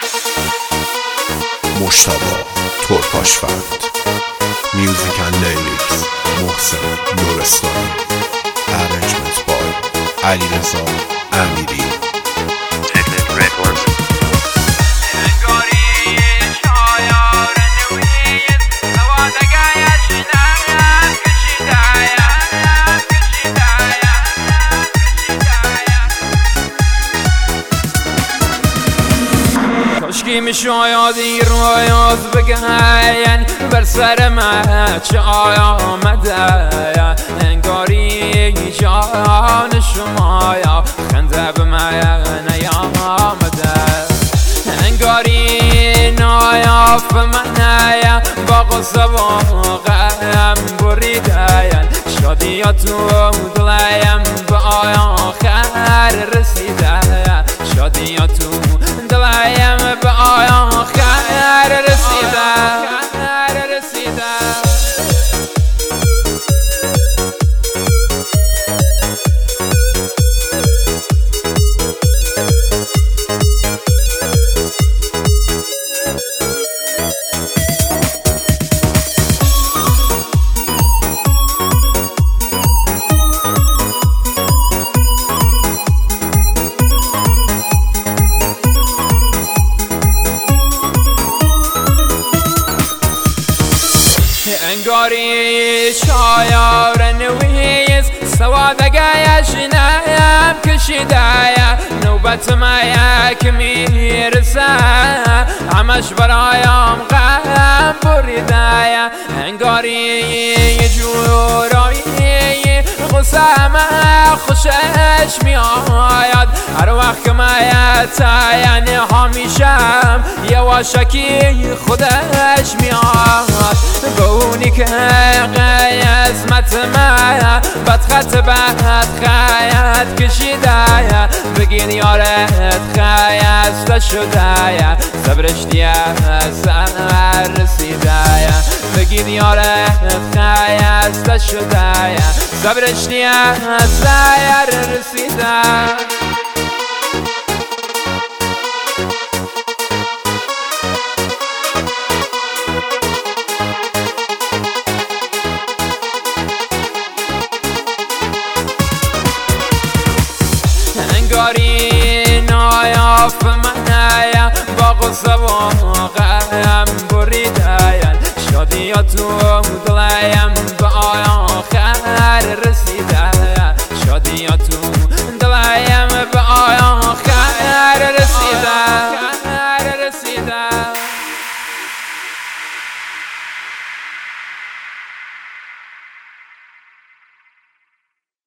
مجتبی ترکاشفند. میوزیک اند لیریکس محسن نورستانی. ارنجمنت بای علیرضا امیری. کاشکی میشاید این رویات بگن بر سر من چه آمده، انگاری جان شما یا خنده به من نیامده، انگاری نایاف من با غصه و غم بریده، شادیات و دلیم به آخر رسیده، شادیات و دلیم به آخر رسیده. انگاری شایار نویز سوادگیش نیم کشیده، نوبت ما که میرسه همش برایم غم بریده، انگاری جورایی غصه ما خوشش میآید، هر وقت که من تنها میشم یواشکی خودش میاد، به اونی که قسمت من بدخط بدخط کشیده، بگین یارت خیسته شده صبرش دیه سر رسیده، بگین یارت خیسته شده صبرش دیه سر رسیده. انگاری نایاف من با غصه و غم بریده، شادیات و